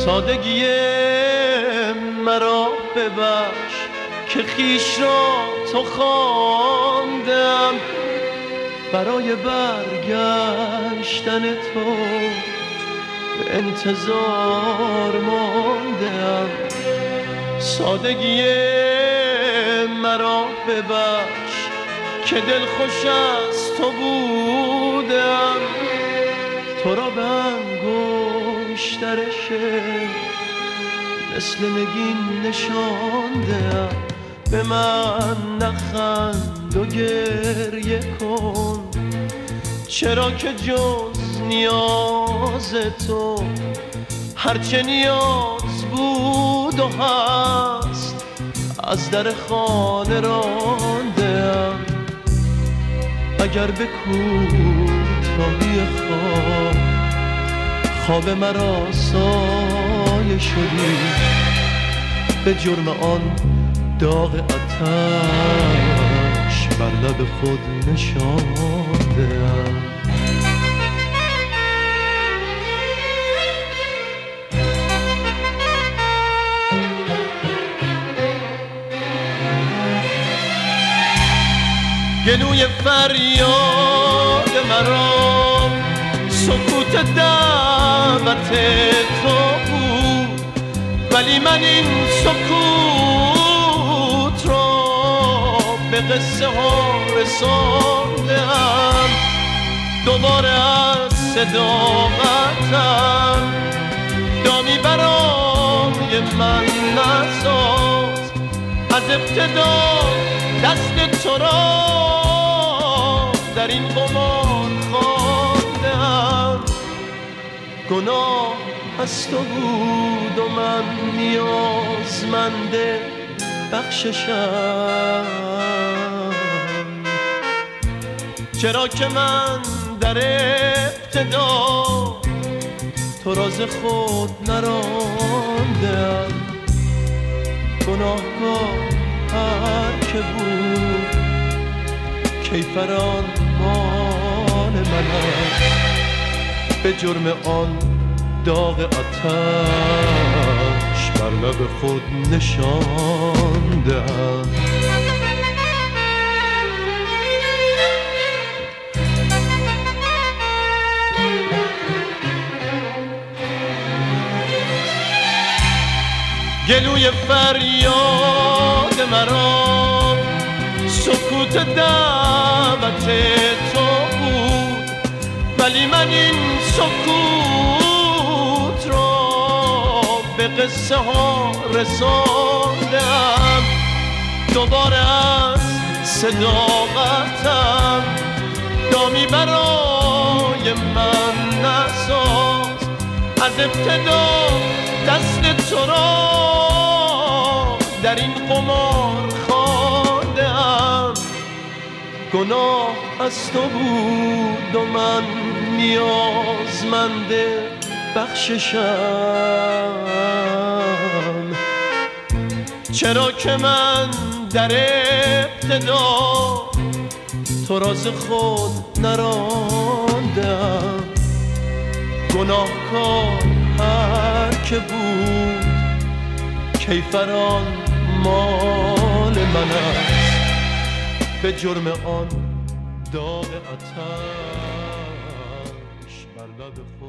سادگی مرا ببخش که خویش را تو خواندم، برای برگشتن تو به انتظار ماندم. سادگی مرا ببخش که دلخوش از تو بودم، تو را به انگشتر شعر مثل نگین نشاندم. به من نخند و گریه کن، چرا که جز نیاز تو هرچه نیاز بود و هست از در خانه راندم. اگر به کوتاهی خواب مرا سایه شدی، به جرم آن داغ آتش بر لب خود نشاندم. گلوی فریاد مرا سکوت دعوت تو بود، ولی من این سکوت را به قصه ها رساندم. دوباره از صداقتم دامی برای من نساز، از ابتدا دست تو را در این قمار خواندم. گناه از تو بود و من نیازمند بخششم، چرا که من در ابتدا تو راز خود نراندم. گناهکار هر که بود کیفران مال من است، به جرم آن داغ آتش بر لب خود نشاندم. گلوی فریاد مرا سکوت دعوت تو بود، ولی من این سکوت را به قصه ها رساندم. دوباره از صداقتم دامی برای من نساز، از ابتدا دست تو را در این قمار خواندم. گناه از تو بود و من نیازمند بخششم، چرا که من در ابتدا تو راز خود نراندم. گناهکار هر که بود کیفران مال من است، به جرم آن داغ آتش بر لب